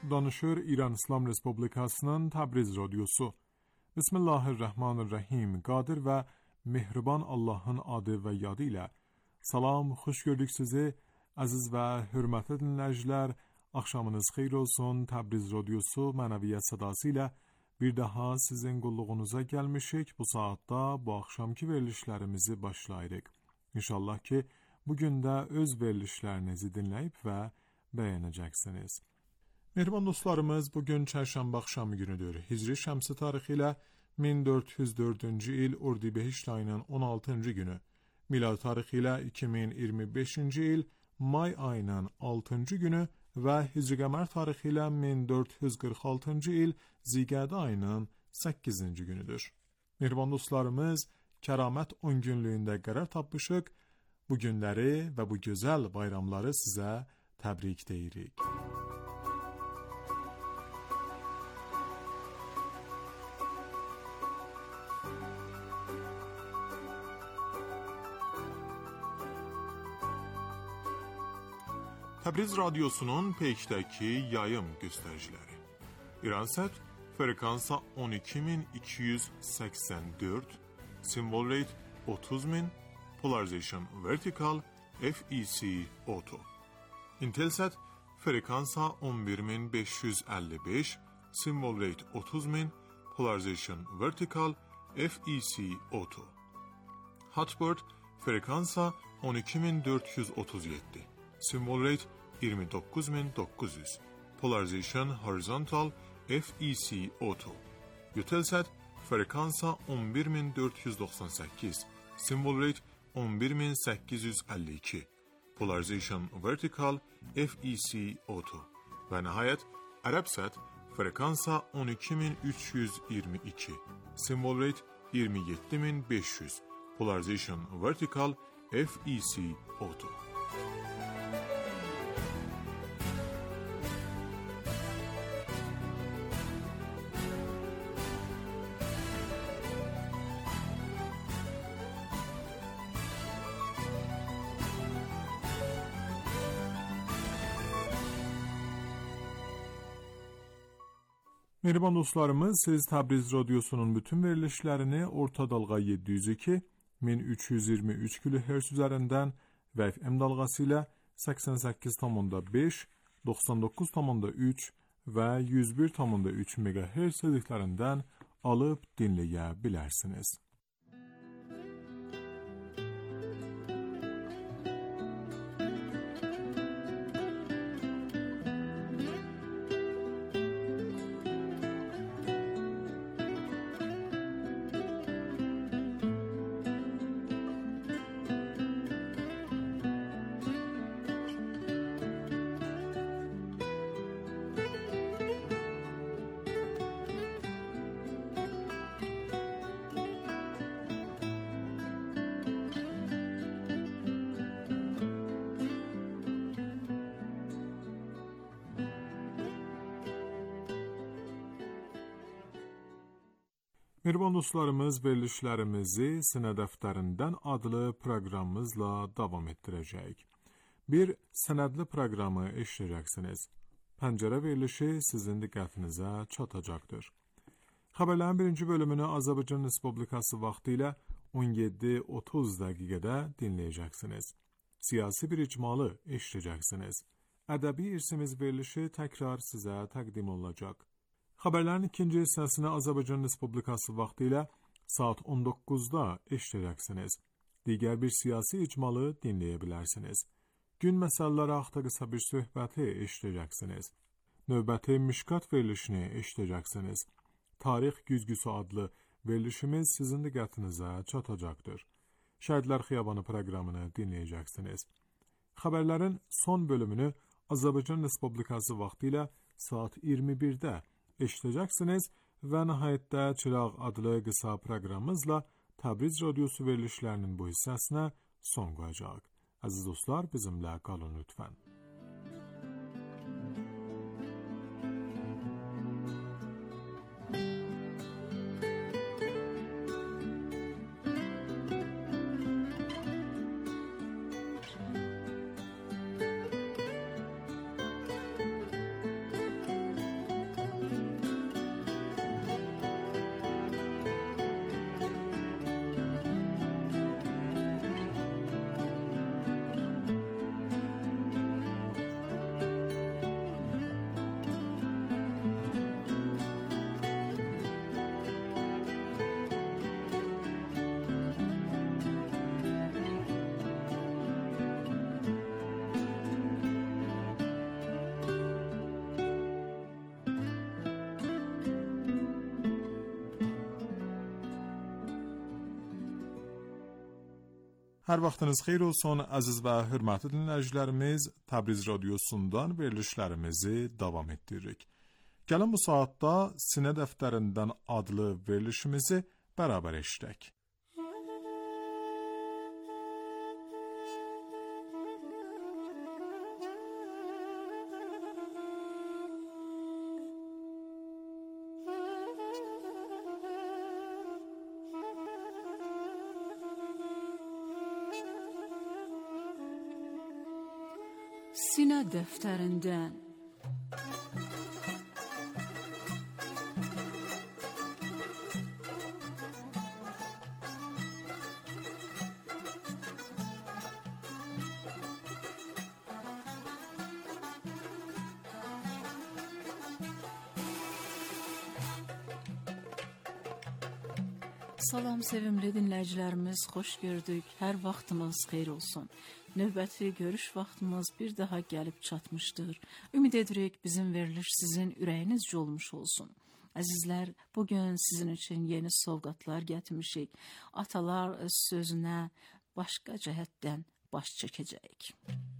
danışır İran İslam Respublikasının Təbriz Radyosu. Bismillahirrahmanirrahim. Qadir və mehriban Allahın adı və yadı ilə. Salam, xoş gördük sizi. Əziz və hörmətli dinləyicilər, axşamınız xeyir olsun. Təbriz Radyosu mənəviyyat sədası ilə bir daha sizin qulluğunuza gəlmişik. Bu saatda bu axşamki verilişlərimizi başlayırıq. İnşallah ki, bugün də öz verilişlərinizi dinləyib və bəyənəcəksiniz. Mehriban dostlarımız, bugün çərşənbə axşamı günüdür. Hicri şəmsi tarixi ilə 1404-cü il Ordibehişt ayının 16-cı günü. Milad tarixi ilə 2025-ci il may ayının 6-cı günü və Hicri qəmər tarixi ilə 1446-cı il Zilqədə ayının 8-ci günüdür. Mehriban dostlarımız, kəramət 10 günlüyündə qərar tapmışıq. Bu günləri və bu gözəl bayramları sizə təbrik deyirik. Təbriz Radyosu'nun peykdəki yayım göstəriciləri. İransat frekansa 12284, symbol rate 30000, polarization vertical, FEC auto. Intelsat frekansa 11555, symbol rate 30000, polarization vertical, FEC auto. Hotbird frekansa 12437, symbol rate 29900, polarization horizontal, FEC auto. Eutelsat frekansa 11498, symbol rate 11852, polarization vertical, FEC auto. Və nəhayət Arabsat frekansa 12322, symbol rate 27500, polarization vertical, FEC auto. Mehriban dostlarımız, siz Təbriz Radyosu'nun bütün verilişlərini orta dalğa 702, 1323 kHz üzərindən və FM dalğası ilə 88,5, 99,3 və 101,3 MHz sədiklərindən alıb dinləyə bilərsiniz. Mehriban dostlarımız, verilişlərimizi Sinə dəftərindən adlı proqramımızla davam etdirəcəyik. Bir sənədli proqramı eşidəcəksiniz. Pəncərə verilişi sizin diqqətinizə çatacaqdır. Xəbərlərin birinci bölümünü Azərbaycan Respublikası vaxtı ilə 17:30 dəqiqədə dinləyəcəksiniz. Siyasi bir icmalı eşidəcəksiniz. Ədəbi irsimiz verilişi təkrar sizə təqdim olunacaq. Xəbərlərin ikinci hissəsini Azərbaycan Respublikası vaxtı ilə saat 19-da eşidəcəksiniz. Digər bir siyasi icmalı dinləyə bilərsiniz. Gün məsələləri haqqında qısa bir söhbəti eşidəcəksiniz. Növbəti Mişkat verilişini eşidəcəksiniz. Tarix güzgüsü adlı verilişimiz sizin diqqətinizə çatacaqdır. Şəhidlər Xiyabanı proqramını dinləyəcəksiniz. Xəbərlərin son bölümünü Azərbaycan Respublikası vaxtı ilə saat 21-də eşidəcəksiniz və nəhayətdə Çıraq adlı qısa proqramımızla Təbriz Radyosu verilişlərinin bu hissəsinə son qoyacaq. Əziz dostlar, bizimlə qalın lütfən. Hər vaxtınız xeyir olsun, əziz və hörmətli dinləyicilərimiz. Təbriz radiosundan verilişlərimizi davam etdiririk. Gəlin bu saatda Sinə dəftərindən adlı verilişimizi bərabər eşidək. Sinə dəftərindən. Salam sevimli dinləyicilərimiz, xoş gördük. Hər vaxtımız xeyir olsun. Növbəti görüş vaxtımız bir daha gəlib çatmışdır. Ümid edirik bizim veriliş sizin ürəyinizcə olmuş olsun. Əzizlər, bugün sizin üçün yeni sovqatlar gətirmişik. Atalar sözünə başqa cəhətdən baş çəkəcəyik.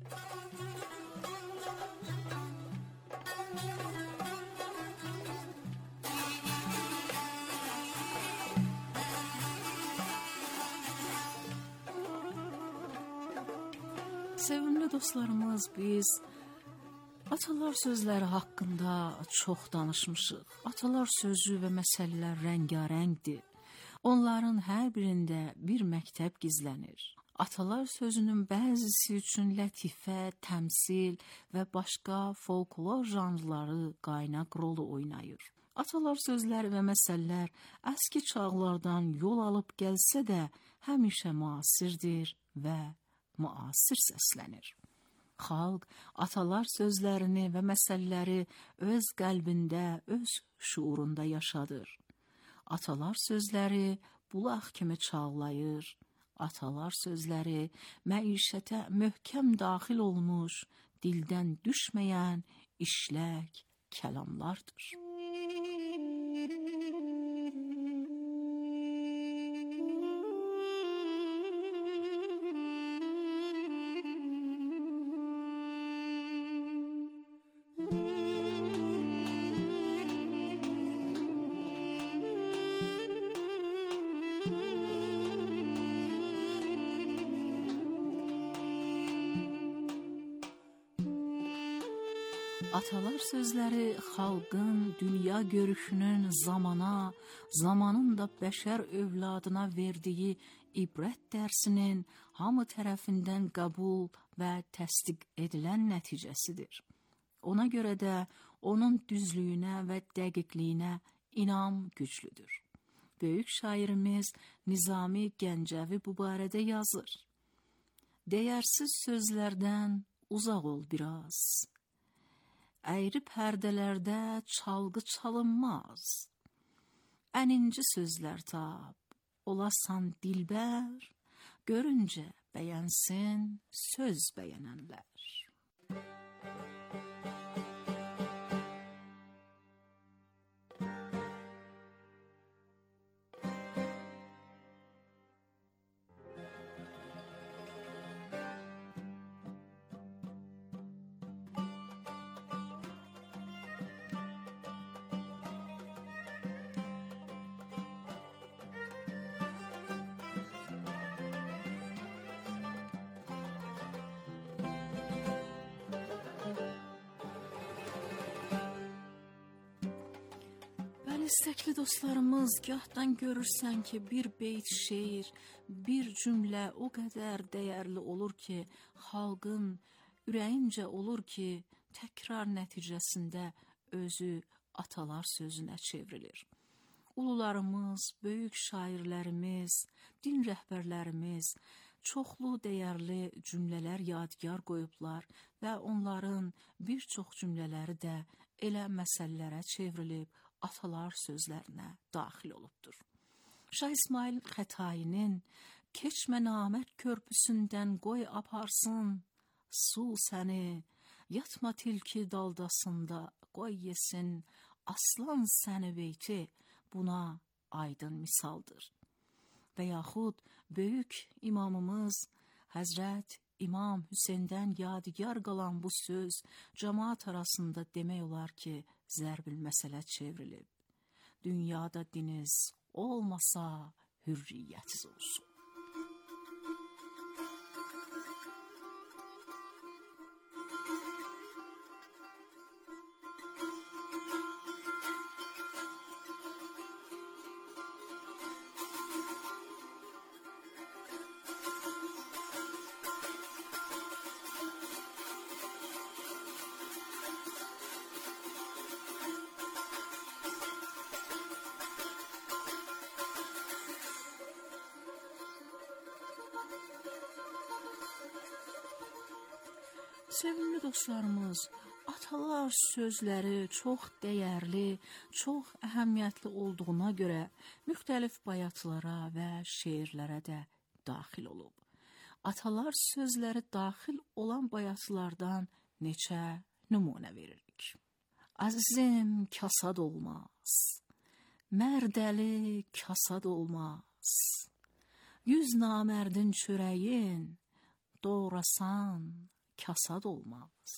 Sevimli dostlarımız, biz atalar sözləri haqqında çox danışmışıq. Atalar sözü və məsələlər rəngarəngdir. Onların hər birində bir məktəb gizlənir. Atalar sözünün bəzisi üçün lətifə, təmsil və başqa folklor janrları qaynaq rolu oynayır. Atalar sözləri və məsələlər əski çağlardan yol alıb gəlsə də həmişə müasirdir və müasir səslənir. Xalq atalar sözlərini və məsələləri öz qəlbində, öz şuurunda yaşadır. Atalar sözləri bulaq kimi çağlayır. Atalar sözləri məişətə möhkəm daxil olmuş, dildən düşməyən işlək kəlamlardır. Atalar sözləri xalqın dünya görüşünün zamana, zamanın da bəşər övladına verdiyi ibrət dərsinin hamı tərəfindən qəbul və təsdiq edilən nəticəsidir. Ona görə də onun düzlüyünə və dəqiqliyinə inam güclüdür. Böyük şairimiz Nizami Gəncəvi bu barədə yazır. Dəyərsiz sözlərdən uzaq ol biraz. Əyri pərdələrdə çalgı çalınmaz. Əninci sözlər tap, olasan dilbər, görüncə bəyənsin söz bəyənənlər. İstəkli dostlarımız, gahdan görürsən ki, bir beyt şeir, bir cümlə o qədər dəyərli olur ki, xalqın ürəyincə olur ki, təkrar nəticəsində özü atalar sözünə çevrilir. Ulularımız, böyük şairlərimiz, din rəhbərlərimiz çoxlu dəyərli cümlələr yadigar qoyublar və onların bir çox cümlələri də elə məsələlərə çevrilib, atalar sözlərinə daxil olubdur. Şah İsmail Xətainin keçmə namərd körpüsündən qoy aparsın su səni, yatma tilki daldasında qoy yesin aslan səni beyti buna aydın misaldır. Və yaxud böyük imamımız Həzrət İmam Hüseyndən yadigar qalan bu söz cəmaat arasında demək olar ki, zərbil məsələ çevrilib. Dünyada diniz olmasa hürriyyətiz olsun. Sevimli dostlarımız, atalar sözləri çox dəyərli, çox əhəmiyyətli olduğuna görə müxtəlif bayatlara və şeirlərə də daxil olub. Atalar sözləri daxil olan bayatlardan neçə nümunə veririk. Əzizim kasad olmaz, mərdəli kasad olmaz, 100 namərdin çörəyin doğrasan kasad olmaz.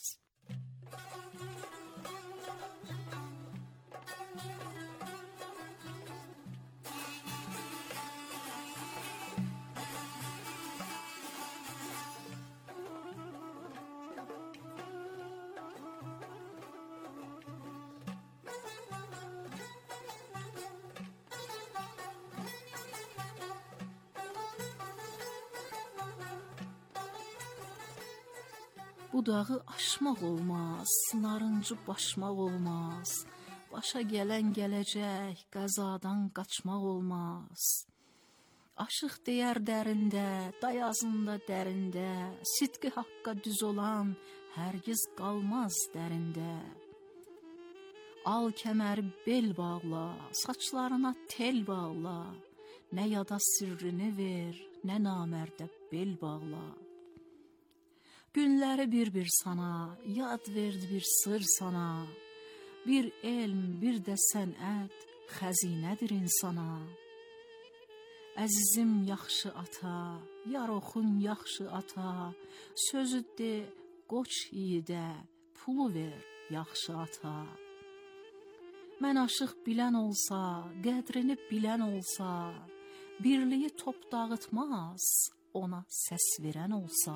Budağı aşmaq olmaz, narıncı başmaq olmaz, başa gələn gələcək, qəzadan qaçmaq olmaz. Aşıq deyər dərində, dayazında dərində, sidqi haqqa düz olan hərgiz qalmaz dərində. Al kəməri bel bağla, saçlarına tel bağla, nə yada sirrini ver, nə namərdə bel bağla. Günləri bir-bir sana, yad verdi bir sır sana, bir elm, bir də sənət, xəzinədir insana. Əzizim yaxşı ata, yar oxun yaxşı ata, sözü de, qoç yiyidə, pulu ver yaxşı ata. Mən aşıq bilən olsa, qədrini bilən olsa, birliyi top dağıtmaz, ona səs verən olsa.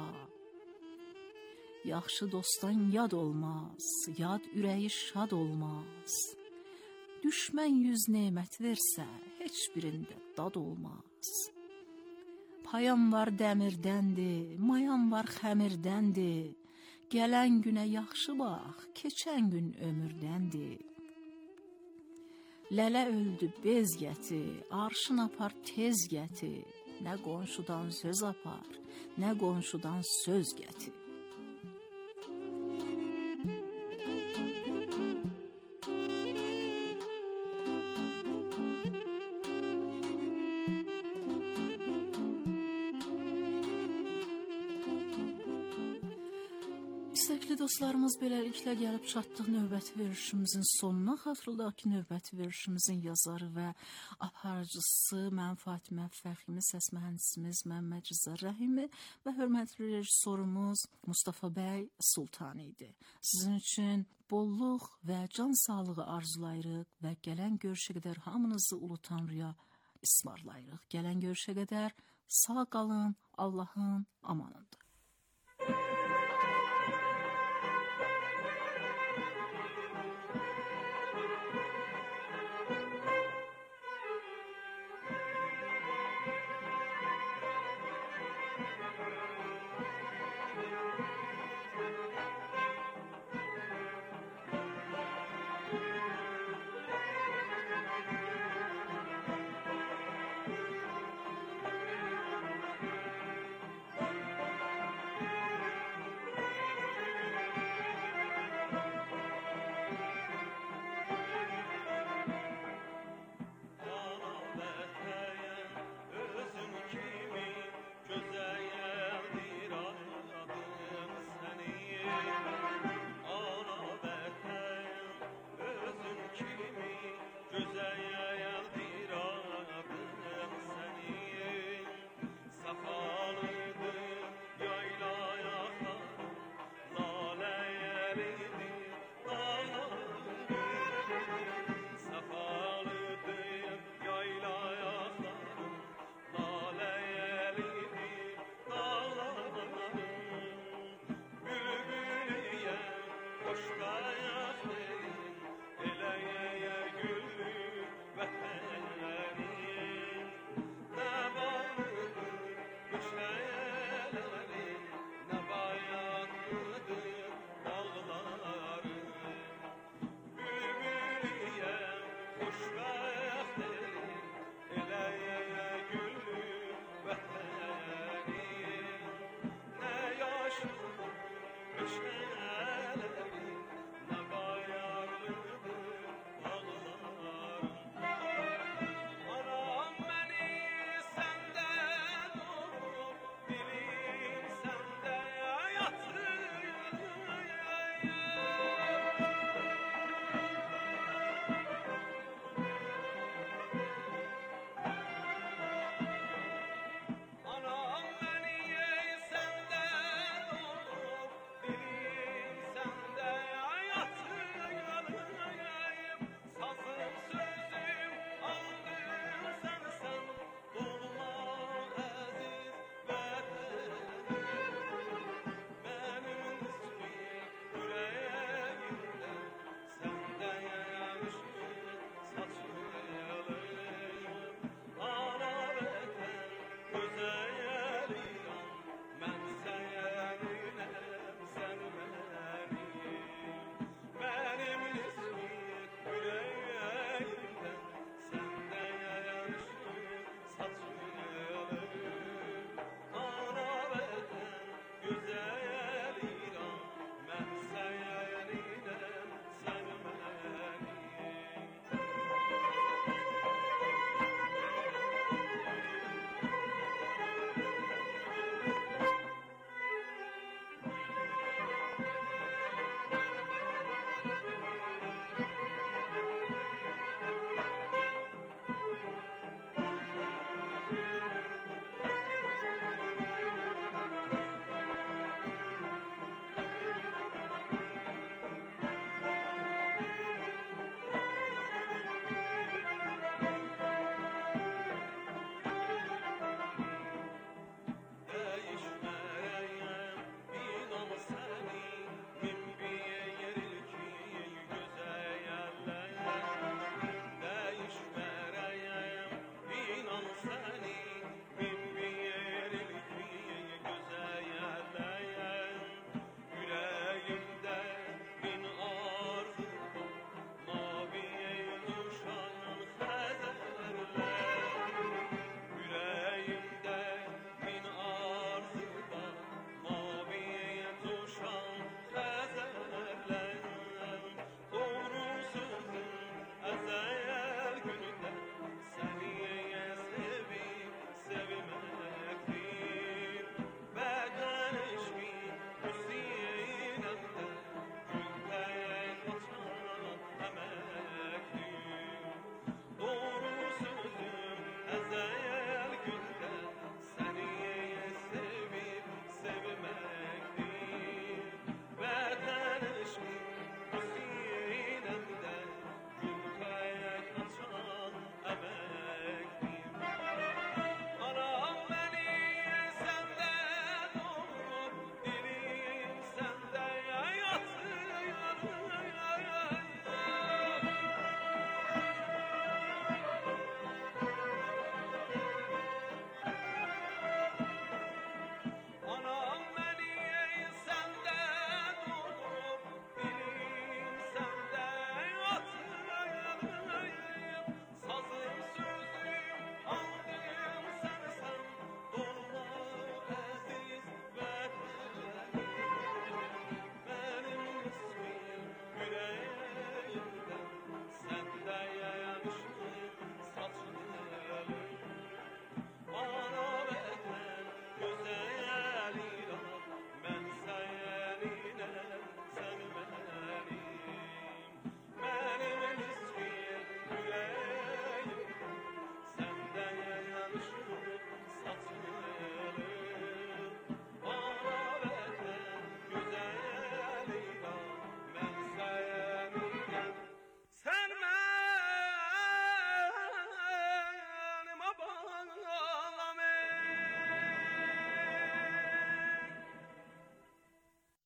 Yaxşı dostdan yad olmaz, yad ürəyi şad olmaz. Düşmən 100 nemət versə, heç birində dad olmaz. Payam var dəmirdəndir, mayam var xəmirdəndir. Gələn günə yaxşı bax, keçən gün ömürdəndir. Lələ öldü bez gətir, arşın apar tez gətir. Nə qonşudan söz apar, nə qonşudan söz gətir. İstəkli dostlarımız, beləliklə gəlib çatdıq növbəti verilişimizin sonuna. Xatırladaq ki, növbəti verilişimizin yazarı və aparıcısı mən Fatimə Fəximi, səs mühəndisimiz Məmməd Rıza Rəhimi və hörmətli rejissorumuz Mustafa bəy Sultani idi. Sizin üçün bolluq və can sağlığı arzulayırıq və gələn görüşə qədər hamınızı Ulu Tanrıya ismarlayırıq. Gələn görüşə qədər sağ qalın, Allahın amanında.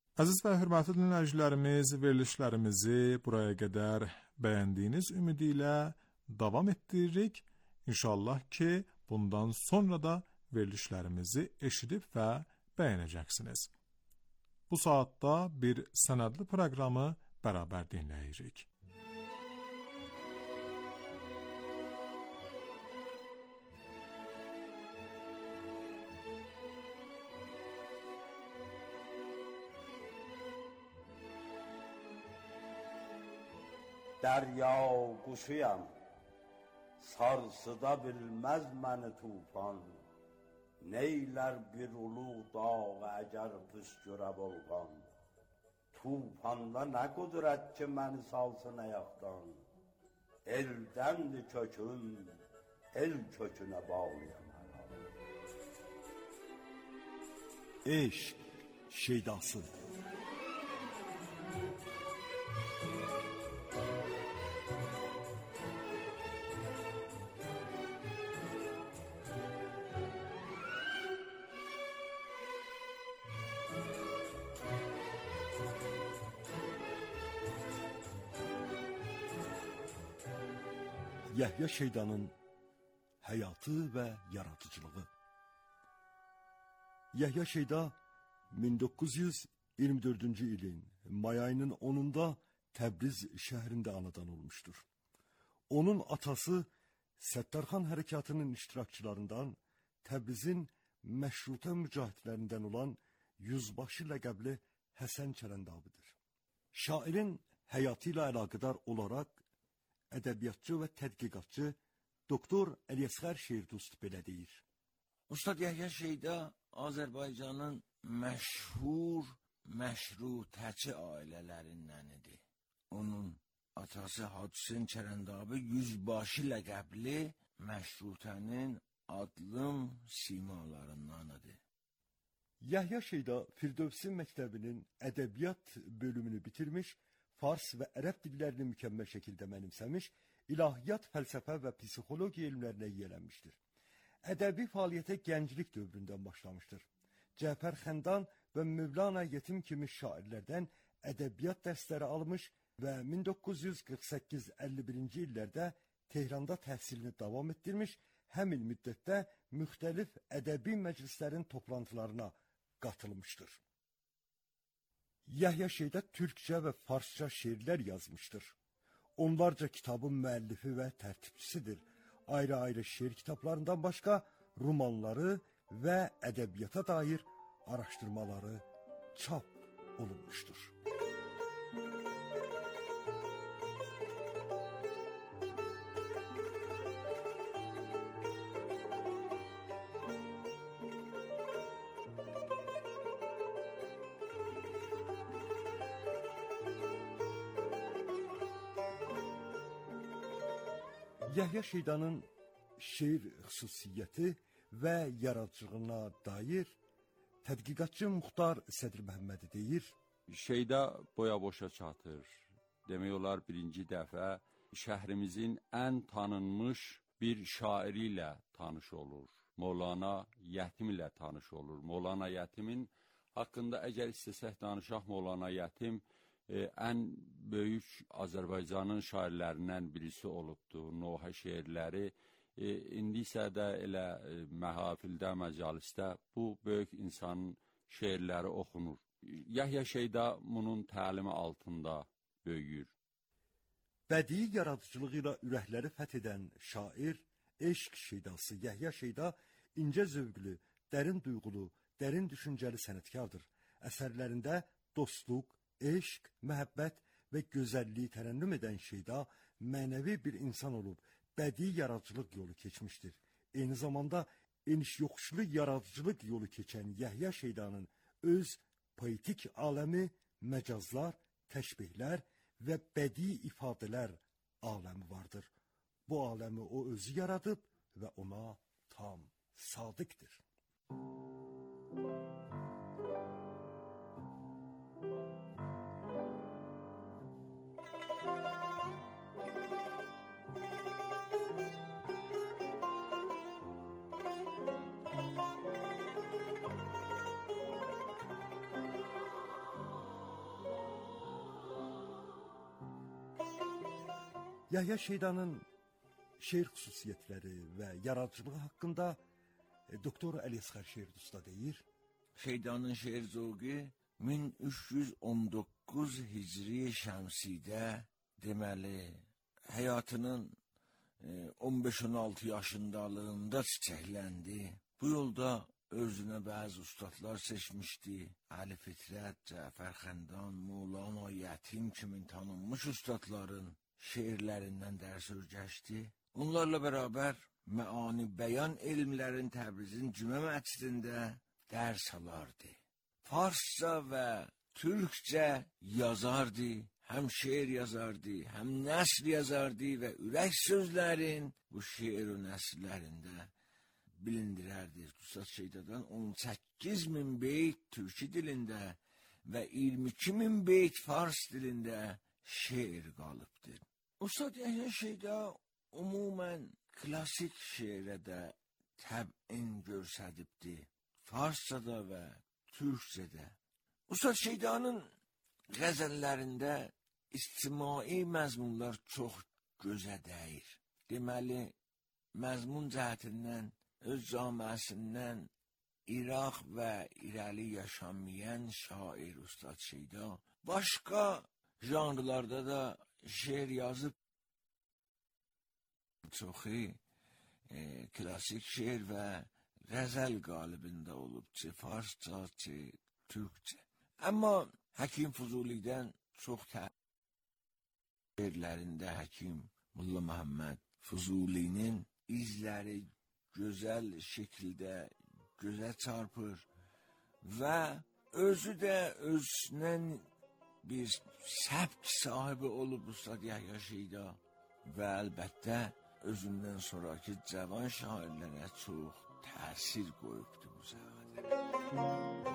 Əziz və hörmətli dinləyicilərimiz, verilişlərimizi buraya qədər bəyəndiyiniz ümidi ilə davam etdiririk. İnşallah ki, bundan sonra da verilişlərimizi eşidib və bəyənəcəksiniz. Bu saatda bir sənədli proqramı bərabər dinləyirik. دریا گوشویم sarsıda bilmez məni tufan. Neyler bir ulu dağ əgər püskürə volqan. Tufanda nə qudrət ki məni salsın ayaqdan. Eldəndir köküm, el kökünə bağlıyam. Eşq şeydası. Yahya Şeydanın həyatı və yaradıcılığı. Yahya Şeyda 1924-cü ilin may ayının 10-unda Təbriz şəhrində anadan olmuşdur. Onun atası Səttarxan hərəkatının iştirakçılarından Təbrizin məşrutə mücahidlərindən olan Yüzbaşı ləqəbli Həsən Çələndabıdır. Şairin həyatı ilə əlaqədar olaraq ədəbiyyatçı və tədqiqatçı Doktor Əliəsğər Şehirdust belə deyir. Ustad Yahya Şeyda Azərbaycanın məşhur məşrutəçi ailələrindən idi. Onun atası Hacı Çələndabı Yüzbaşı ləqəbli məşrutənin adlım simalarından idi. Yahya Şeyda Firdevsi məktəbinin ədəbiyyat bölümünü bitirmiş, fars və ərəb dillərini mükəmməl şəkildə mənimsəmiş, ilahiyyat, fəlsəfə və psixologiya elmlərinə yiyələnmişdir. Ədəbi fəaliyyətə gənclik dövründən başlamışdır. Cəfər Xəndan və Mövlana Yetim kimi şairlərdən ədəbiyyat dərsləri almış və 1948-51-ci illərdə Tehranda təhsilini davam etdirmiş, həmin müddətdə müxtəlif ədəbi məclislərin toplantılarına qatılmışdır. Yahya Şeyda türkçə və farsça şeirlər yazmışdır. Onlarca kitabın müəllifi və tərtibçisidir. Ayrı-ayrı şeir kitablarından başqa romanları və ədəbiyyata dair araşdırmaları çap olunmuşdur. Yahya Şeydanın şeir xüsusiyyəti və yaradıcılığına dair tədqiqatçı Muxtar Sədr Məhəmmədi deyir. Şeyda boya-boşa çatır. Demək olar birinci dəfə şəhrimizin ən tanınmış bir şairi ilə tanış olur. Mövlana Yetim ilə tanış olur. Mövlana Yetimin haqqında əgər istəsək danışaq, Mövlana Yetim ən böyük Azərbaycanın şairlərindən birisi olubdur. Nohə şeirləri indi isə də elə məhafildə, məcalisdə bu böyük insanın şeirləri oxunur. Yahya Şeyda bunun təlimi altında böyüyür. Bədii yaradıcılığı ilə ürəkləri fəth edən şair, eşq şeydası Yahya Şeyda incə zövqlü, dərin duyğulu, dərin düşüncəli sənətkardır. Əsərlərində dostluq, eşq, məhəbbət və gözəlliyi tərənnüm edən Şeyda mənəvi bir insan olub, bədii yaradıcılıq yolu keçmişdir. Eyni zamanda eniş-yoxuşlu yaradıcılıq yolu keçən Yahya Şeydanın öz poetik aləmi, məcazlar, təşbihlər və bədii ifadələr aləmi vardır. Bu aləmi o özü yaradıb və ona tam sadiqdir. Yahya Şeydanın şeir xüsusiyyətləri və yaradıcılığı haqqında Doktor Əli Əsgər Şeirli usta deyir. Şeydanın şeir zövqü 1319 Hicri Şəmsidə deməli həyatının 15-16 yaşındalığında çiçəkləndi. Bu yolda özünə bəzi ustadlar seçmişdi. Ali Fitrət, Cəfər Xəndan, Mövlana Yətim kimi tanınmış ustadların şeirlərindən dərs öyrəşdi. Onlarla bərabər məani bəyan elmlərin Təbrizin Cümə məscidində dərs alardı. Farsça və Türkçə yazardı. Həm şeir yazardı, həm nəsr yazardı və ürək sözlərin bu şeir və nəsrlərində bilindirərdi. Ustad Şeydadan 18.000 beyt türkü dilində və 22.000 beyt fars dilində şeir qalıbdır. Ustad Yahya Şeyda umumən klasik şeirə də təbin göstəribdi. Farsçada və Türkçədə. Ustad Şeydanın qəzəllərində ictimai məzmunlar çox gözə dəyir. Deməli, məzmun cəhətindən öz camiəsindən İraq və irəli yaşamayan şair Ustad Şeyda başqa janrlarda da şeir yazıb. Çoxu klasik şeir və qəzəl qalibində olub, çi farsça, çi türkçə. Amma Həkim Füzulidən çox şeirlərində Həkim Molla Məhəmməd Füzulinin izləri gözəl şəkildə gözə çarpır və özü də özünün bir səbk sahibi olub Ustad Yahya Şeyda və əlbəttə özündən sonraki cavan şairlərə çox təsir qoyubdu bu sahədə.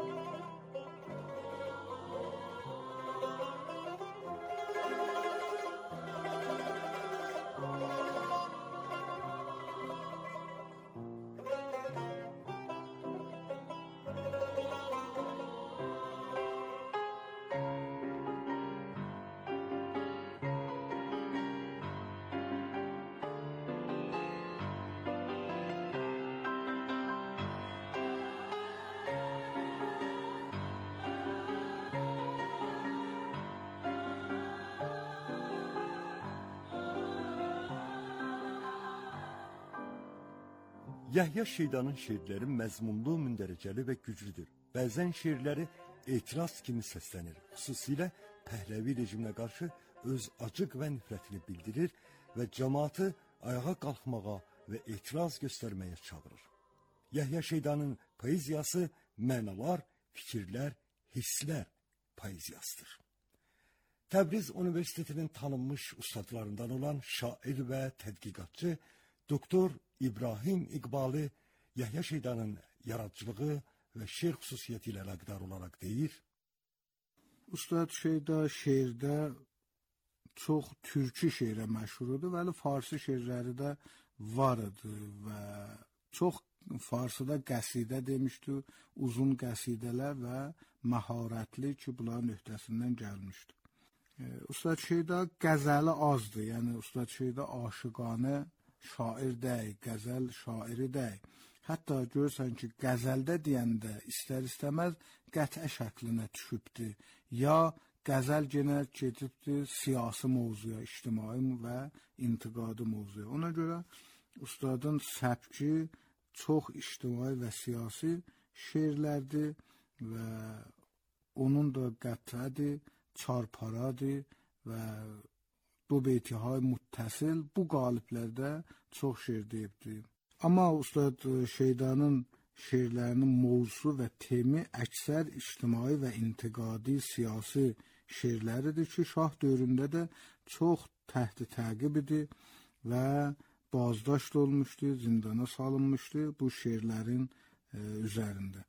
Yahya Şeydanın şeirləri məzmunlu, mündərəcəli və güclüdür. Bəzən şeirləri etiraz kimi səslənir. Xüsusilə Pəhləvi rejiminə qarşı öz acıq və nifrətini bildirir və cəmaatı ayağa qalxmağa və etiraz göstərməyə çağırır. Yahya Şeydanın poeziyası mənalar, fikirlər, hisslər poeziyasıdır. Təbriz Universitetinin tanınmış ustadlarından olan şair və tədqiqatçı Doktor İbrahim İqbalı Yahya Şeydanın yaradıcılığı və şeir xüsusiyyəti ilə əlaqədar olaraq deyir. Ustad Şeyda şeirdə çox türkü şeirə məşhurdur, bəli farsı şeirləri də var idi və çox farsıda qəsidə demişdi, uzun qəsidələr və məharətli ki, bunların öhdəsindən gəlmişdi. Ustad Şeyda qəzəli azdır, yəni Ustad Şeyda aşıqanə şair deyil, qəzəl şairi deyil. Hətta görürsən ki, qəzəldə deyəndə istər-istəməz qətə şəklinə düşübdür. Ya qəzəl genə gedibdir siyasi mövzuya, ictimai və intiqadi mövzuya. Ona görə ustadın səbki çox ictimai və siyasi şeirlərdir və onun da qətədir, çarparadır və bu beytihay muttasil bu qaliblərdə çox şeir deyibdir. Amma Ustad Şeydanın şeirlərinin mövzusu və temi əksər ictimai və intiqadi siyasi şeirləridir ki, şah dövründə də çox təhti təqib idi və bazdaşt olmuşdu, zindana salınmışdı bu şeirlərin üzərində.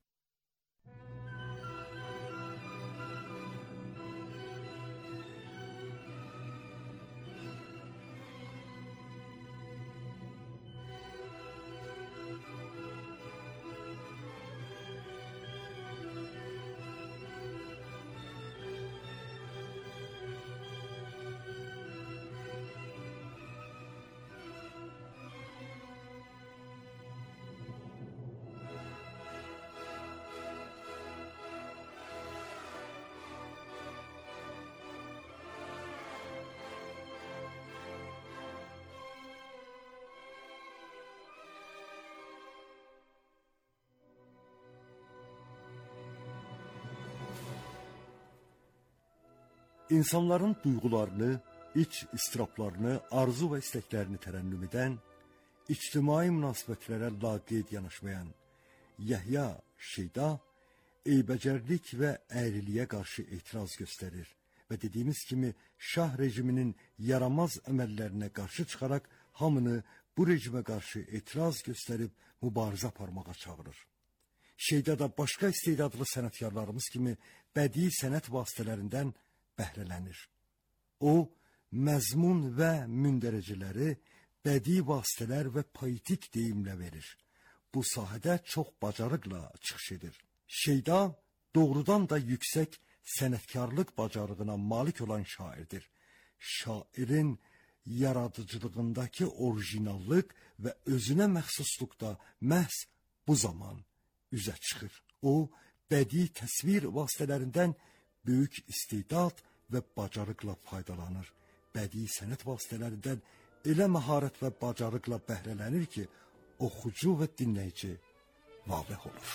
İnsanların duygularını, iç istiraplarını, arzu və istəklərini tərənnüm edən, ictimai münasibətlərə laqeyd yanaşmayan Yəhya Şeyda eybəcərlik və əyriliyə qarşı etiraz göstərir və dediyimiz kimi şah rejiminin yaramaz əməllərinə qarşı çıxaraq hamını bu rejimə qarşı etiraz göstərib mübarizə aparmağa çağırır. Şeyda da başqa istedadlı sənətkarlarımız kimi bədii sənət vasitələrindən bəhrələnir. O, məzmun və mündərəcələri bədii vasitələr və poetik deyimlə verir. Bu sahədə çox bacarıqla çıxış edir. Şeyda doğrudan da yüksək sənətkarlıq bacarığına malik olan şairdir. Şairin yaradıcılığındakı orijinallıq və özünə məxsusluqda məhz bu zaman üzə çıxır. O, bədii təsvir vasitələrindən böyük istedad və bacarıqla faydalanır. Bədii sənət vasitələrindən elə məharət və bacarıqla bəhrələnir ki, oxucu və dinləyici vaveh olur.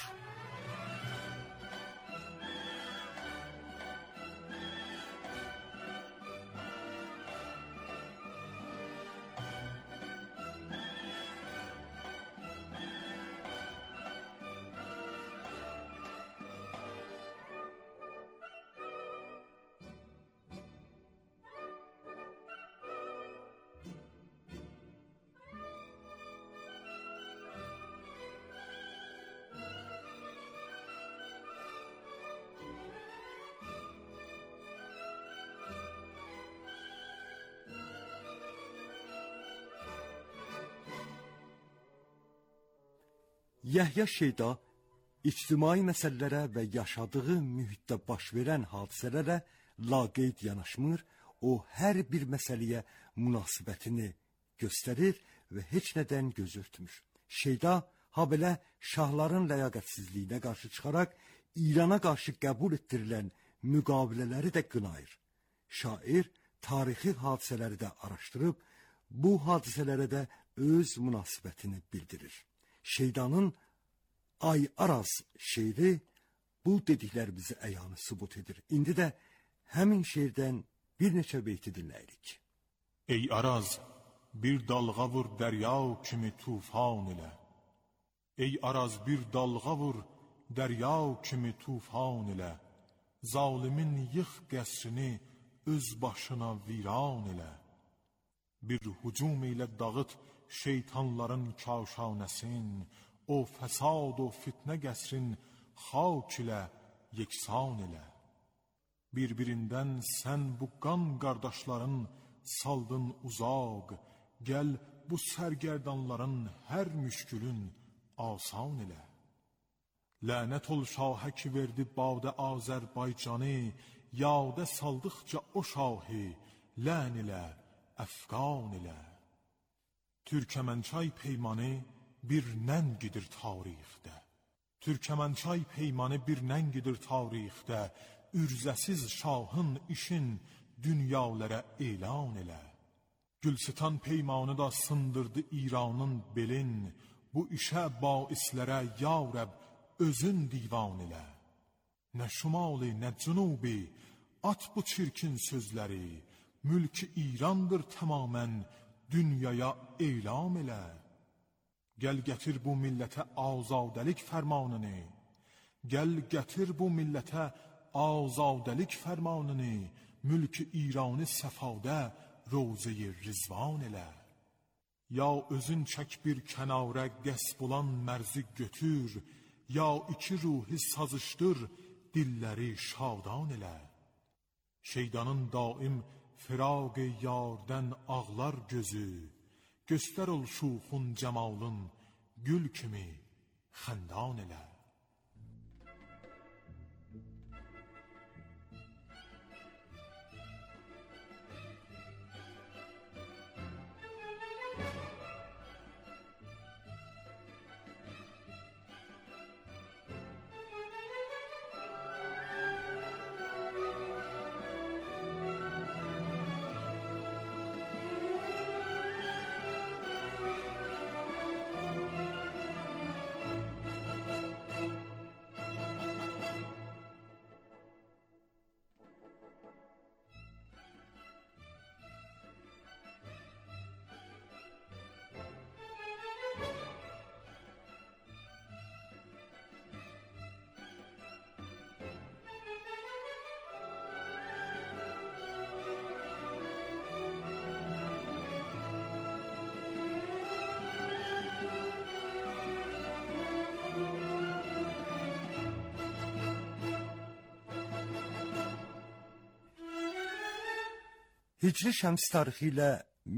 Yəhya Şeyda ictimai məsələlərə və yaşadığı mühitdə baş verən hadisələrə laqeyd yanaşmır, o hər bir məsələyə münasibətini göstərir və heç nədən göz örtmür. Şeyda habelə şahların ləyaqətsizliyinə qarşı çıxaraq İrana qarşı qəbul etdirilən müqavilələri də qınayır. Şair tarixi hadisələri də araşdırıb, bu hadisələrə də öz münasibətini bildirir. Şeydanın Ay Araz şeiri bu dediklərimizi əyanı sübut edir. İndi də həmin şeirdən bir neçə beyti dinləyirik. Ey Araz, bir dalğa vur dərya kimi tufan ilə. Ey Araz, bir dalğa vur dərya kimi tufan ilə. Zalimin yıx qəsrini öz başına viran ilə. Bir hücum ilə dağıt şeytanların kaşanəsin, o fəsad o fitnə qəsrin xauk ilə yeksan ilə. Bir-birindən sən bu qan qardaşların saldın uzaq, gəl bu sərgərdanların hər müşkülün asan ilə. Lənət ol şahə ki verdi badə Azərbaycanı, yadə saldıqca o şahı, lən ilə, əfqan ilə. Türkəmənçay peymanı bir nəngidir tarixdə. Türkəmənçay peymanı bir nəngidir tarixdə. Ürzəsiz şahın işin dünyalara elan elə. Gülsütan peymanı da sındırdı İranın belin. Bu işə baislərə ya Rəbb özün divan elə. Nə şimali, nə cünubi, at bu çirkin sözləri. Mülk-i İrandır tamamən, dünyaya elam elə. Gəl gətir bu millətə azadəlik fərmanını. Gəl gətir bu millətə azadəlik fərmanını. Mülk-i İranı səfadə roze-i rizvan elə. Ya özün çək bir kənarə qəsb olan mərzi götür. Ya iki ruhi sazışdır, dilləri şadan elə. Şeydanın daim firaq-ı yardən ağlar gözü. Göstər ol şuxun cəmalın, gül kimi xəndan elə. Hicri şəms tarixi ilə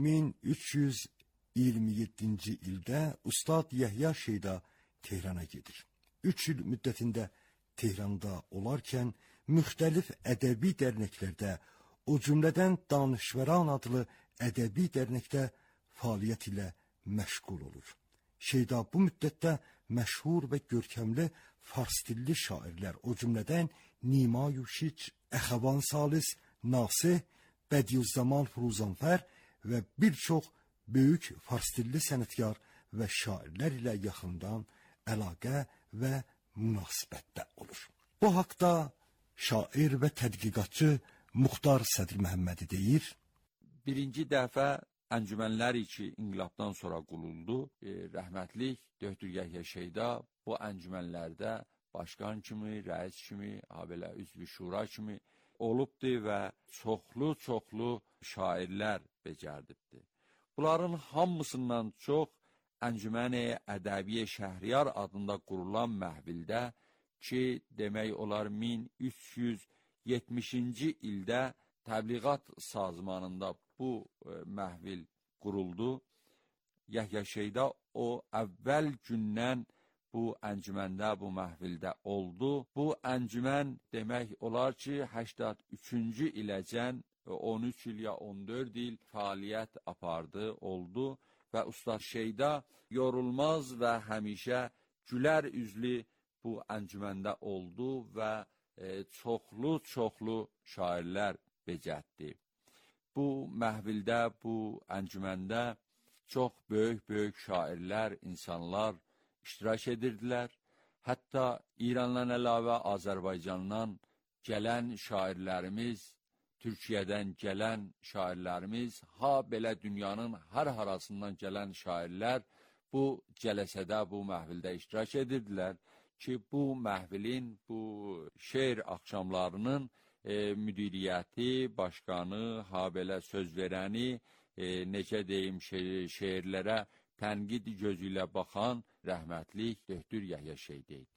1327-ci ildə Ustad Yəhya Şeyda Tehrana gedir. 3 il müddətində Tehranda olarkən müxtəlif ədəbi dərnəklərdə, o cümlədən Danışvaran adlı ədəbi dərnəkdə fəaliyyət ilə məşğul olur. Şeyda bu müddətdə məşhur və görkəmli fars dilli şairlər, o cümlədən Nima Yuşiç, Əxəvan Salis, Nasih, Bədiyüzzaman Firuzanfər və bir çox böyük fars dilli sənətkar və şairlər ilə yaxından əlaqə və münasibətdə olur. Bu haqda şair və tədqiqatçı Muxtar Sədr Məhəmmədi deyir. Birinci dəfə əncümənlər ki inqilabdan sonra quruldu. Rəhmətlik Döktür Yəhya Şeyda bu əncümənlərdə başqan kimi, rəis kimi, habelə üzvü şura kimi olubdu və çoxlu şairlər becərdibdi. Bunların hamısından çox Əncüməni Ədəbiyyə Şəhriyar adında qurulan məhvildə ki, demək olar 1370-ci ildə təbliğat sazmanında bu məhvil quruldu. Yəhya Şeyda o əvvəl gündən bu əncüməndə, bu məhvildə oldu. Bu əncümən demək olar ki, 83-cü iləcən 13 il ya 14 il fəaliyyət apardı, oldu və Ustad Şeyda yorulmaz və həmişə gülər üzlü bu əncüməndə oldu və çoxlu şairlər becətdi. Bu məhvildə, bu əncüməndə çox böyük şairlər, insanlar iştirak edirdilər. Hətta İrandan əlavə Azərbaycandan gələn şairlərimiz, Türkiyədən gələn şairlərimiz, ha belə dünyanın hər harasından gələn şairlər bu cələsədə, bu məhvildə iştirak edirdilər ki, bu məhvilin, bu şeir axşamlarının müdiriyyəti, başqanı, ha belə söz verəni, necə deyim, şeirlərə tənqid gözü ilə baxan rəhmətlik Döktür Yəhya Şeyda idi.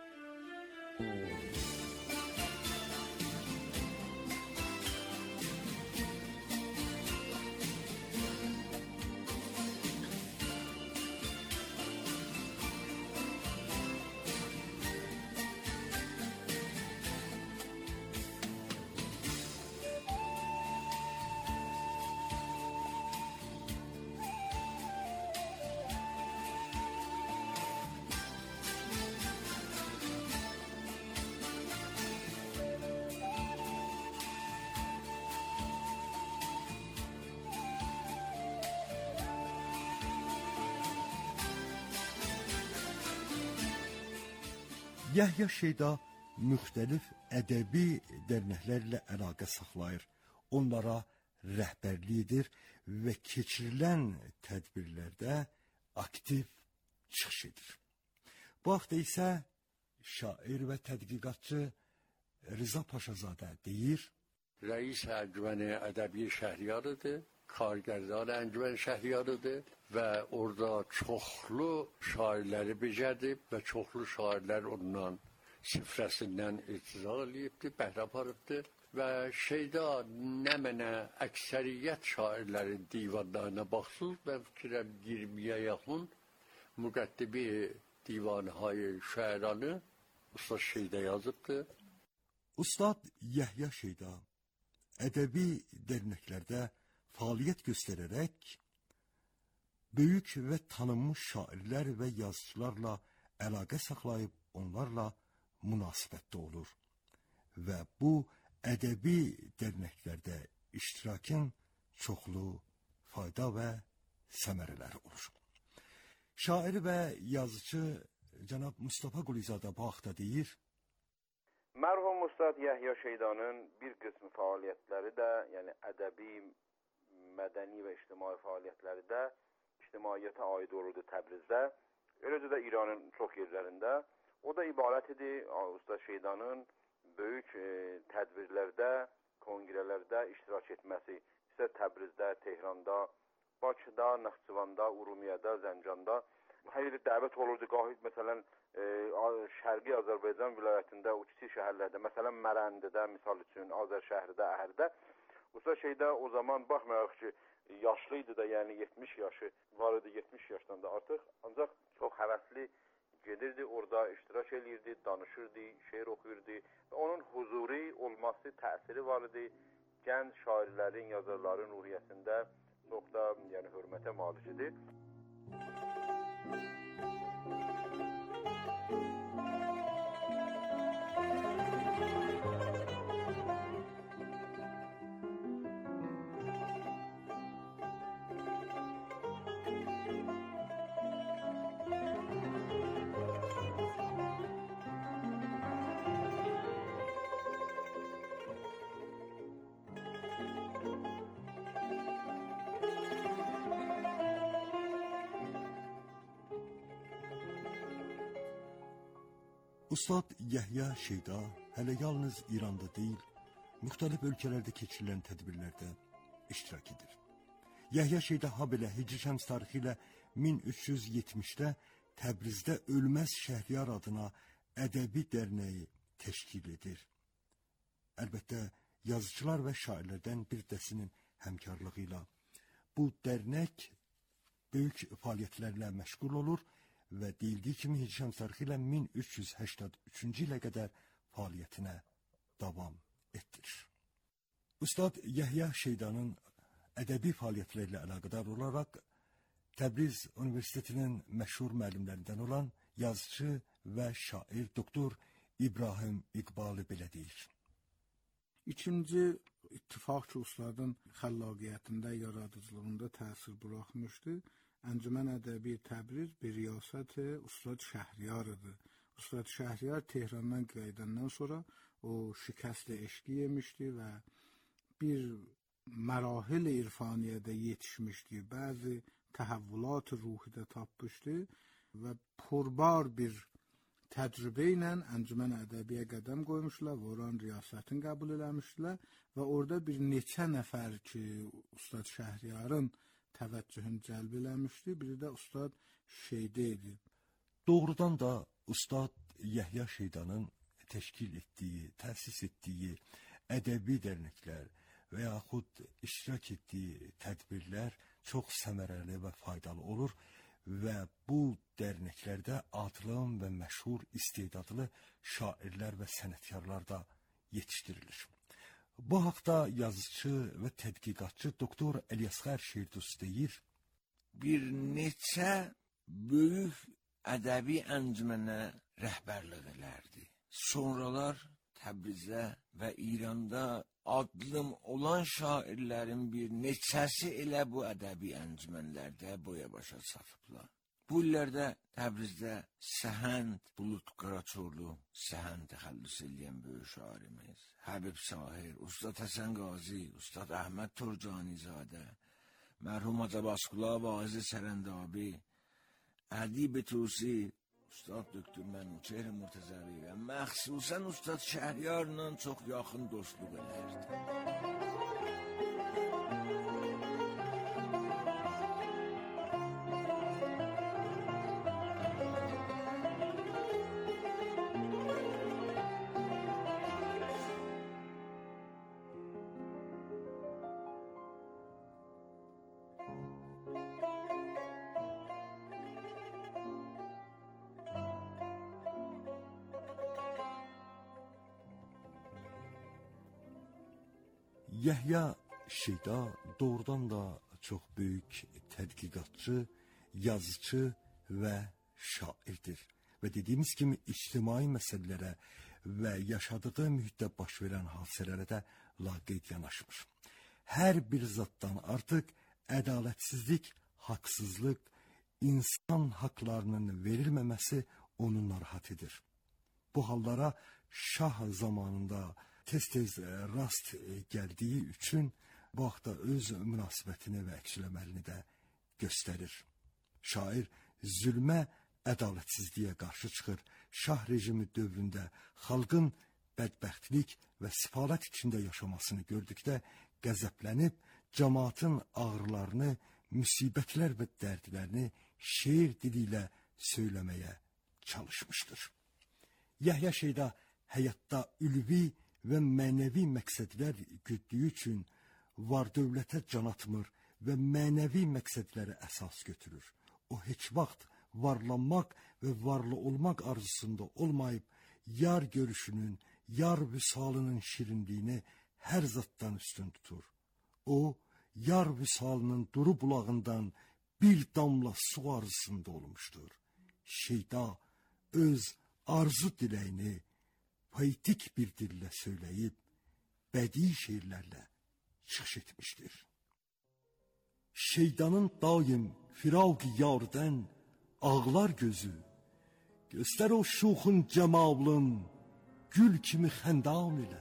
Yəhya Şeyda müxtəlif ədəbi dərnəklərlə əlaqə saxlayır, onlara rəhbərlik edir və keçirilən tədbirlərdə aktiv çıxış edir. Bu haqda isə şair və tədqiqatçı Rıza Paşazadə deyir. Rəis Əncüməni Ədəbiyyə Şəhriyarıdır, kargərdan Əncümən Şəhriyarıdır və orada çoxlu şairləri becədib və çoxlu şairlər ondan sifrəsindən irtizal eləyibdir, bəhrə aparıbdır və Şeyda nə mənə əksəriyyət şairlərin divanlarına baxsız, mən fikirəm 20-yə yaxın müqəddibi divanı-hay şairanı Ustad Şeyda yazıbdır. Ustad Yəhya Şeyda ədəbi dərnəklərdə fəaliyyət göstərərək böyük və tanınmış şairlər və yazıçılarla əlaqə saxlayıb onlarla münasibətdə olur və bu ədəbi dərnəklərdə iştirakın çoxlu fayda və səmərələri olur. Şair və yazıcı cənab Mustafa Qulizadə bu haqda deyir. Mərhum Ustad Yəhya Şeydanın bir qismi fəaliyyətləri də, yəni ədəbi, mədəni və ictimai fəaliyyətləri də ictimaiyyətə aid olurdu Təbrizdə, eləcə də İranın çox yerlərində. O da ibarət idi Ustad Şeydanın böyük tədbirlərdə, konqrələrdə iştirak etməsi. İstər Təbrizdə, Tehranda, Bakıda, Naxçıvanda, Urumiyədə, Zəncanda xeyli dəvət olurdu. Qahid məsələn Şərqi Azərbaycan vilayətində o kiçik şəhərlərdə, məsələn Mərəndidə, misal üçün Azər şəhərdə, Əhərdə Usta Şeyda o zaman baxmayaraq ki, yaşlıydı da, yəni 70 yaşı var idi, 70 yaşdan da artıq, ancaq çox həvəsli gedirdi, orada iştirak edirdi, danışırdı, şeir oxuyurdu və onun huzuri olması təsiri var idi. Gənc şairlərin, yazarların ruhiyyəsində çox da yəni hörmətə malik idi. Ustad Yəhya Şeyda hələ yalnız İranda deyil, müxtəlif ölkələrdə keçirilən tədbirlərdə iştirak edir. Yəhya Şeyda habelə Hicri Şəms tarixi ilə 1370-də Təbrizdə Ölməz Şəhriyar adına ədəbi dərnəyi təşkil edir. Əlbəttə, yazıcılar və şairlərdən bir dəstəsinin həmkarlığı ilə bu dərnək böyük fəaliyyətlərlə məşğul olur və deyildiyi kimi Hicri Şəms tarixi ilə 1383-cü ilə qədər fəaliyyətinə davam etdirir. Ustad Yəhya Şeydanın ədəbi fəaliyyətlərlə əlaqədar olaraq Təbriz Universitetinin məşhur müəllimlərindən olan yazıcı və şair doktor İbrahim İqbalı belə deyir. İkinci ittifaq ki, ustadın xəllaqiyyətində, yaradıcılığında təsir buraxmışdı. Əncümən Ədəbi Təbriz bir riyasəti Ustad Şəhriyar idi. Ustad Şəhriyar Tehrandan qayıdandan sonra o şikəst eşqi yemişdi və bir mərahil irfaniyədə yetişmişdi. Bəzi təhəvvülat ruhidə tapmışdı və purbar bir təcrübə ilə Əncümən Ədəbiyə qədəm qoymuşlar və oranın riyasətini qəbul eləmişdilər və orada bir neçə nəfər ki, Ustad Şəhriyarın təvəccühünü cəlb eləmişdi, biri də Ustad Şeyda idi. Doğrudan da Ustad Yəhya Şeydanın təşkil etdiyi, təsis etdiyi ədəbi dərnəklər və yaxud iştirak etdiyi tədbirlər çox səmərəli və faydalı olur və bu dərnəklərdə adlı və məşhur istedadlı şairlər və sənətkarlar da yetişdirilir. Bu haqda yazıcı və tədqiqatçı doktor Əliasqər Şerdus deyir. Bir neçə böyük ədəbi əncümənə rəhbərlik edərdi. Sonralar Təbrizdə və İranda adlım olan şairlərin bir neçəsi elə bu ədəbi əncümənlərdə boya başa çatıblar. Bu illərdə Təbrizdə Səhənd Bulut Qaraçorlu, Səhənd təxəllüs edən böyük şairimiz, Həbib Sahir, Ustad Həsən Qazi, Ustad Əhməd Turcanizadə, mərhum Atabasqula Vaizə Sərəndabi, Ədib Tusi, Ustad Döktür Mənuçehri Murtəzəvi və məxsusən Ustad Şəhriyarla çox yaxın dostluq edərdi. Yəhya Şeyda doğrudan da çox böyük tədqiqatçı, yazıcı və şairdir. Və dediyimiz kimi ictimai məsələlərə və yaşadığı mühitdə baş verən hadisələrə də laqeyd yanaşmır. Hər bir zatdan artıq ədalətsizlik, haqsızlıq, insan haqlarının verilməməsi onu narahat edir. Bu hallara şah zamanında tez-tez rast gəldiyi üçün bu haqda öz münasibətini və əksləməlini də göstərir. Şair zülmə, ədalətsizliyə qarşı çıxır. Şah rejimi dövründə xalqın bədbəxtlik və səfalət içində yaşamasını gördükdə qəzəblənib, cəmaatın ağrılarını, müsibətlər və dərdlərini şeir dili ilə söyləməyə çalışmışdır. Yəhya Şeyda həyatda ülvi və mənəvi məqsədlər güddüyü üçün var dövlətə can atmır və mənəvi məqsədlərə əsas götürür. O heç vaxt varlanmaq və varlı olmaq arzusunda olmayıb, yar görüşünün, yar vüsalının şirinliyini hər zatdan üstün tutur. O, yar vüsalının duru bulağından bir damla su arzusunda olmuştur. Şeyda öz arzu diləyini poetik bir dillə söyləyib, bədii şeirlərlə çıxış etmişdir. Şeydanın daim firaq-ı yardən ağlar gözü, göstər o şuxun cəmalın gül kimi xəndam ilə.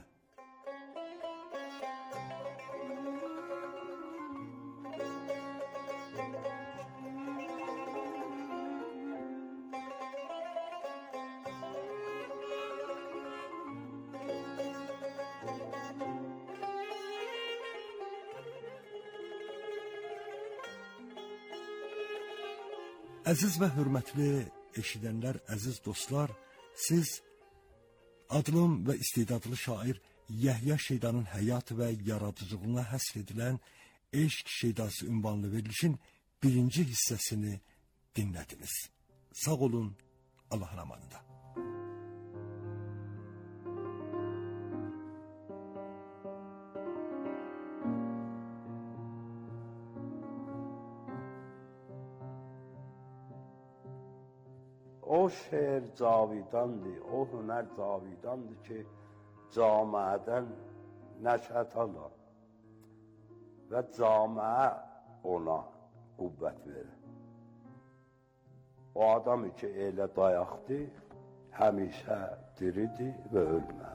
Əziz və hörmətli eşidənlər, əziz dostlar, siz adlım və istedadlı şair Yəhya Şeydanın həyat və yaradıcılığına həsr edilən Eşq Şeydası ünvanlı verilişin birinci hissəsini dinlədiniz. Sağ olun, Allahın amanında. O şeir cavidandır, o hünər cavidandır ki, camiədən nəşət alır və camiə ona qüvvət verir. O adam ki, elə dayaqdır, həmişə diridir və ölməz.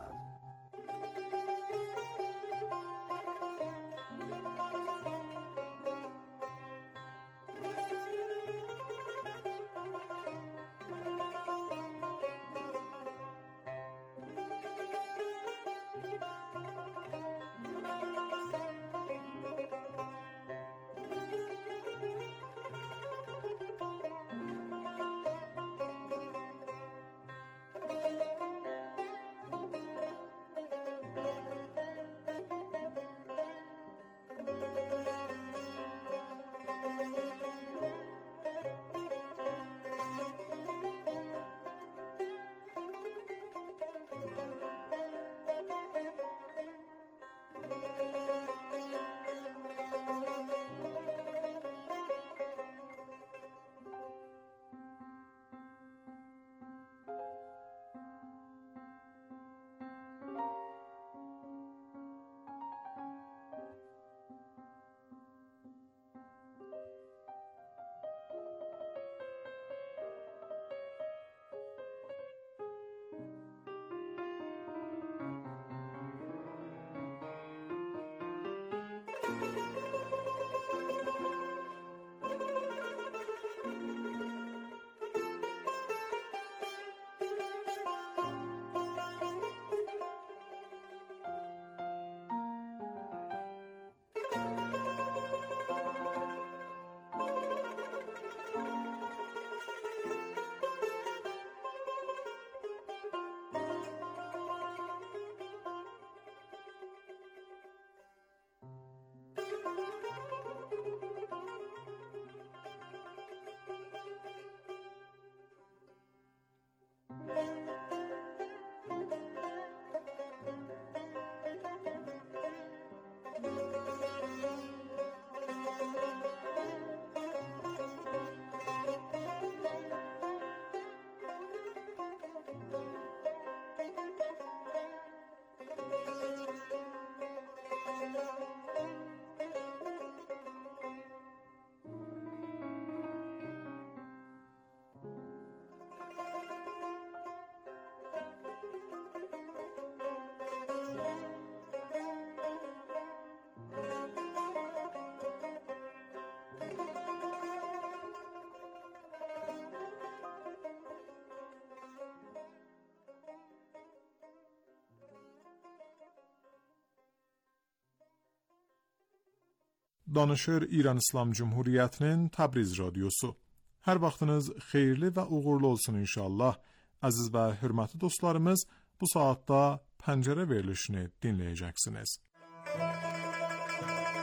Danışır İran İslam Cumhuriyyətinin Təbriz radiosu. Hər vaxtınız xeyirli və uğurlu olsun inşallah. Əziz və hörmətli dostlarımız, bu saatda Pəncərə verilişini dinləyəcəksiniz.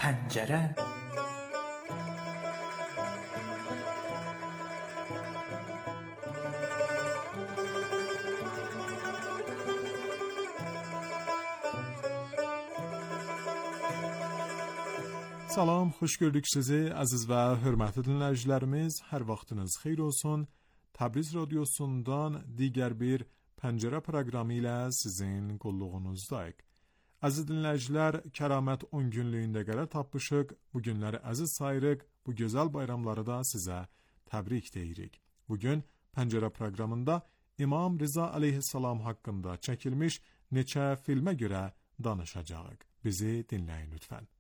پنجره. Salam, xoş gördük sizi əziz və hörmətli dinləyicilərimiz. Hər vaxtınız xeyir olsun. Təbriz radiosundan digər bir pəncərə proqramı ilə sizin qulluğunuzdayıq. Əziz dinləyicilər, Kəramət 10 günlüyündə qərar tapmışıq. Bu günləri əziz sayırıq. Bu gözəl bayramları da sizə təbrik deyirik. Bugün pəncərə proqramında İmam Rıza əleyhissalam haqqında çəkilmiş neçə filmə görə danışacağıq. Bizi dinləyin lütfən.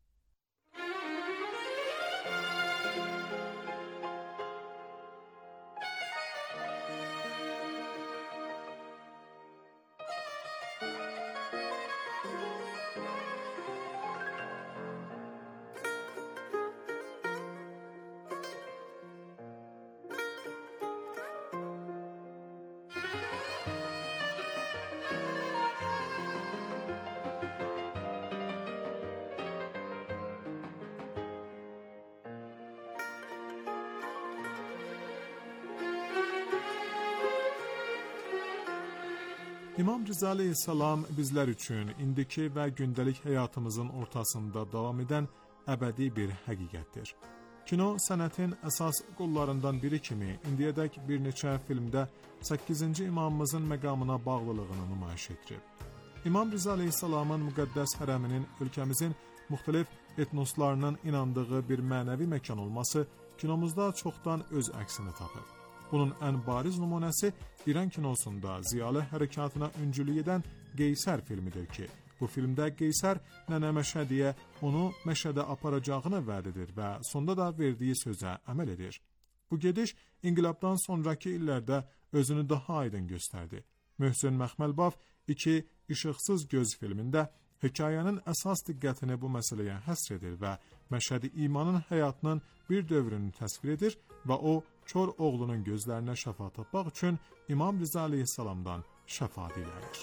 İmam Rıza əleyhissalam bizlər üçün indiki və gündəlik həyatımızın ortasında davam edən əbədi bir həqiqətdir. Kino sənətin əsas qollarından biri kimi indiyədək bir neçə filmdə 8-ci imamımızın məqamına bağlılığını nümayiş etdirib. İmam Rıza əleyhissalamın müqəddəs hərəminin ölkəmizin müxtəlif etnoslarının inandığı bir mənəvi məkan olması kinomuzda çoxdan öz əksini tapıb. Bunun ən bariz nümunəsi İran kinosunda ziyalı hərəkatına öncülük edən Qeysər filmidir ki, bu filmdə Qeysər nənə Məşədiyə onu Məşədə aparacağını vəd edir və sonda da verdiyi sözə əməl edir. Bu gediş inqilabdan sonraki illərdə özünü daha aydın göstərdi. Möhsen Məxməlbaf 2 İşıqsız Göz filmində hekayənin əsas diqqətini bu məsələyə həsr edir və Məşədi İmanın həyatının bir dövrünü təsvir edir və o, kör oğlunun gözlərinə şəfa tapmaq üçün İmam Rıza əleyhissalamdan şəfa diləyir.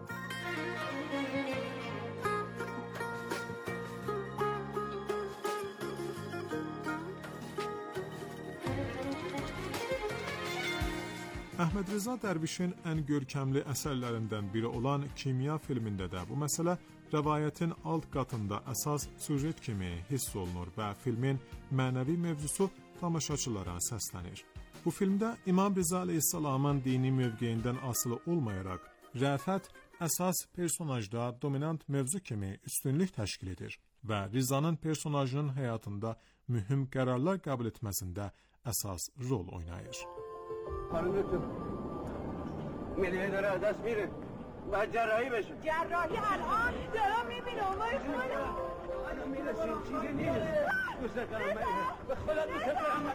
Əhməd Rıza Dərvişin ən görkəmli əsərlərindən biri olan Kimya filmində də bu məsələ rəvayətin alt qatında əsas süjet kimi hiss olunur və filmin mənəvi mövzusu tamaşaçılara səslənir. Bu filmdə İmam Rıza əleyhissalamın dini mövqeyindən asılı olmayaraq, Rəfət əsas personajda dominant mövzu kimi üstünlük təşkil edir və Rızanın personajının həyatında mühüm qərarlar qəbul etməsində əsas rol oynayır. ملیه داره از دست میره باید جراحی بشه جراحی الان دارم میبینم الان میرسیم چیزی نیست دوست دارم به خدا دوست دارم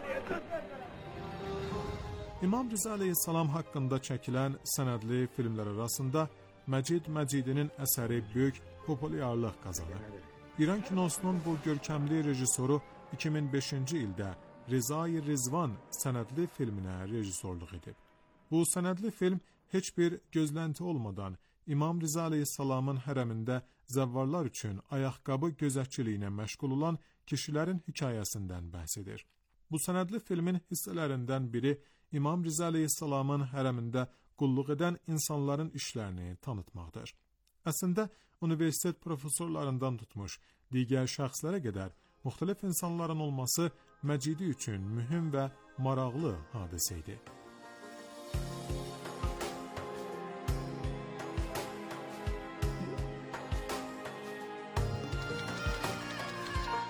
İmam Rıza əleyhissalam haqqında çəkilən sənədli filmlər arasında Məcid Məcidinin əsəri böyük populyarlıq qazanır. İran kinosunun bu görkəmli rejissoru 2005-ci ildə Rızai Rizvan sənədli filminə rejissorluq edib. Bu sənədli film heç bir gözlənti olmadan İmam Rıza əleyhissalamın hərəmində zəvvarlar üçün ayaqqabı gözətçiliyinə məşğul olan kişilərin hekayəsindən bəhs edir. Bu sənədli filmin hissələrindən biri İmam Rıza əleyhissalamın hərəmində qulluq edən insanların işlərini tanıtmaqdır. Əslində, universitet professorlarından tutmuş digər şəxslərə qədər müxtəlif insanların olması Məcidi üçün mühüm və maraqlı hadisə idi.